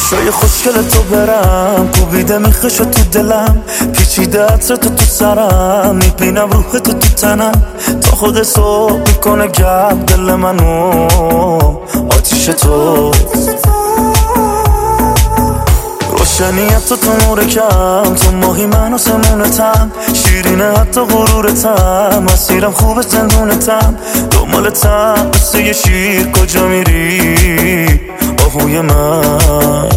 چشای خوشگل تو برم کوبیده میخش تو دلم، پیچیده عطر تو سرم، میبینم روح تو تنم، تا خود صبح میکنه گرم دل منو آتیش تو. روشنیت تو نور کم، تو ماهی من و سمونتم، شیرینه حتی غرورتم، مسیرم خوبه زندونتم، دنبالتم مثل یه شیر کجا میری آهوی من.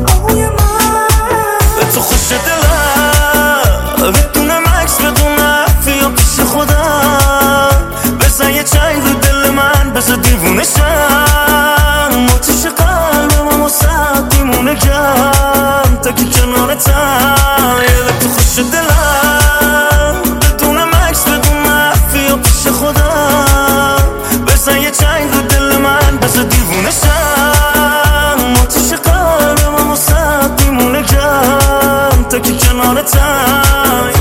به تو خوش دلم بدون مکس بدون حرفی پیش خودم، بزن یه چنگ رو دل من بزن دیوونه شم، آتیش قلبم واسه دیمونه گم تا که کنارتم. به تو خوش دلم بدون مکس بدون حرفی پیش خودم، بزن یه چنگ رو دل من بزن دیوونه شم، آتیش قلبم واسه دیمونه گم تا که کنارتم.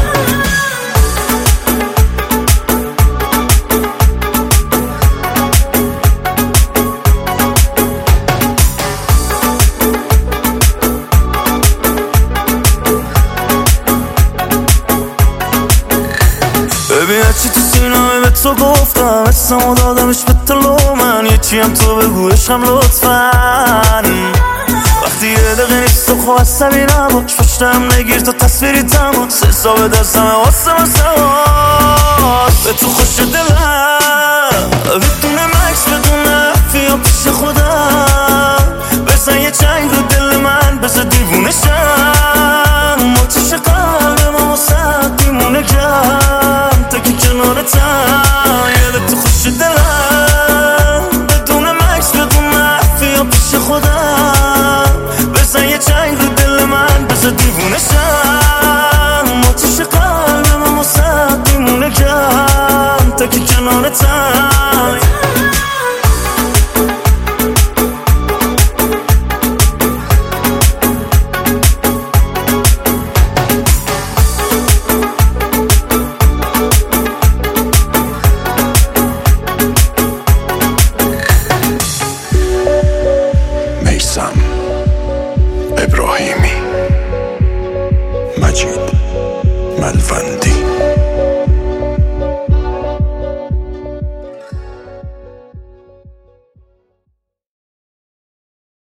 ببین چی تو سینه‌ای به تو گفتم، اسمو دادمش به تلو من، یکی هم تو بگو عشقم لطفاً. وقتی یه دقیقه نیست تو خواه عصبی نباش، پشتم نگیر تو تصویری تماس، حساب دستم واسه من سواس. به تو خوش دلم بدون مکس بدون حرفی پیش خودم، بزن یه چنگ رو دل من بزن دیوونه شم، آتیش قلبم واسه دیمونه گم تا که کنارتم. به تو خوش دلم بدون مکس بدون حرفی پیش خودم، بزن یه چنگ رو دل من بزن دیوونه شم، آتیش قلبم واسه دیمونه گم تا که کنارتم. ابراهیمی، مجید ملوندی.